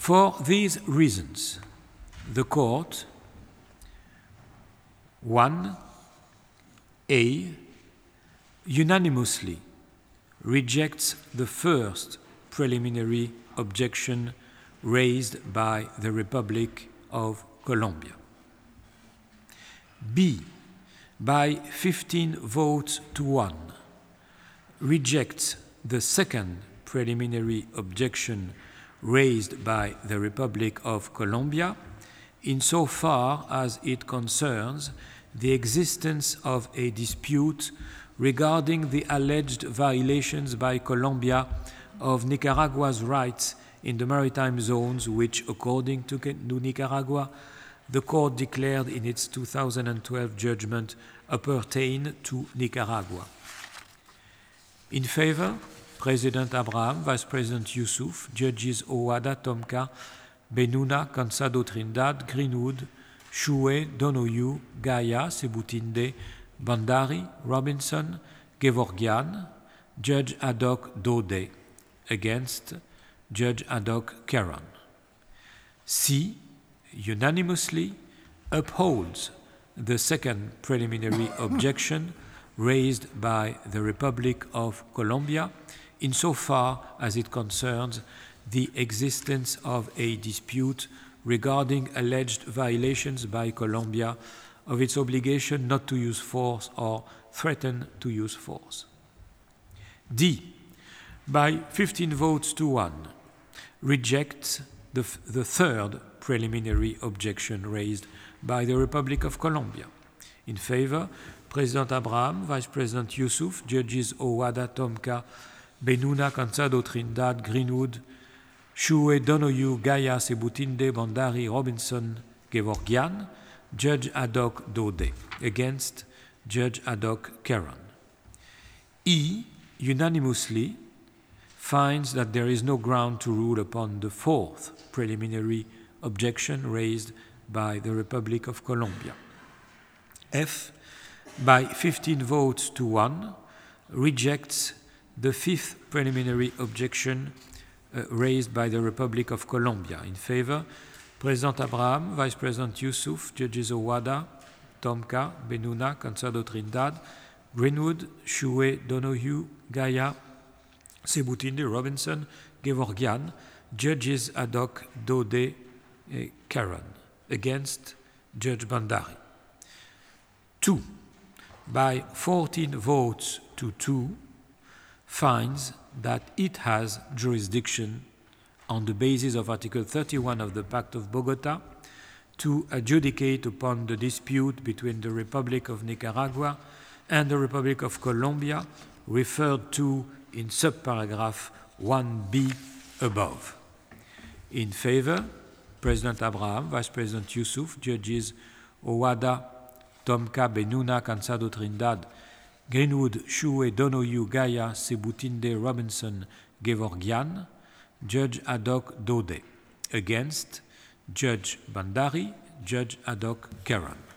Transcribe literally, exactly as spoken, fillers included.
For these reasons, the Court, one, A, unanimously rejects the first preliminary objection raised by the Republic of Colombia. B, by fifteen votes to one, rejects the second preliminary objection raised by the Republic of Colombia insofar as it concerns the existence of a dispute regarding the alleged violations by Colombia of Nicaragua's rights in the maritime zones, which, according to Nicaragua, the Court declared in its two thousand twelve judgment appertain to Nicaragua. In favor, President Abraham, Vice President Youssouf, Judges Owada, Tomka, Benuna, Cansado Trindade, Greenwood, Chouet, Donoghue, Gaia, Sebutinde, Bandari, Robinson, Gevorgyan, Judge ad hoc Dode, against Judge ad hoc Caron. C, unanimously upholds the second preliminary objection raised by the Republic of Colombia insofar as it concerns the existence of a dispute regarding alleged violations by Colombia of its obligation not to use force or threaten to use force. D, by fifteen votes to one, rejects the, f- the third preliminary objection raised by the Republic of Colombia. In favor, President Abraham, Vice President Youssouf, Judges Owada, Tomka, Benuna, Cansado Trindade, Greenwood, Chouet, Donoghue, Gaia, Sebutinde, Bandari, Robinson, Gevorgyan, Judge ad hoc Dode, against Judge ad hoc Caron. E, unanimously finds that there is no ground to rule upon the fourth preliminary objection raised by the Republic of Colombia. F, by fifteen votes to one, rejects the fifth preliminary objection uh, raised by the Republic of Colombia. In favor, President Abraham, Vice President Youssouf, Judges Owada, Tomka, Benuna, Cansado Trindade, Greenwood, Chouet, Donoghue, Gaia, Sebutinde, Robinson, Gevorgyan, Judges ad hoc Dode, uh, Caron, against Judge Bandari. Two, by fourteen votes to two, finds that it has jurisdiction on the basis of Article thirty-one of the Pact of Bogota to adjudicate upon the dispute between the Republic of Nicaragua and the Republic of Colombia referred to in subparagraph one B above. In favor, President Abraham, Vice President Youssouf, Judges Owada, Tomka, Benuna, Cansado Trindade, Greenwood, Chouet, Donoghue, Gaia, Sebutinde, Robinson, Gevorgyan, Judge ad hoc Dode, against Judge Bandari, Judge ad hoc Caron.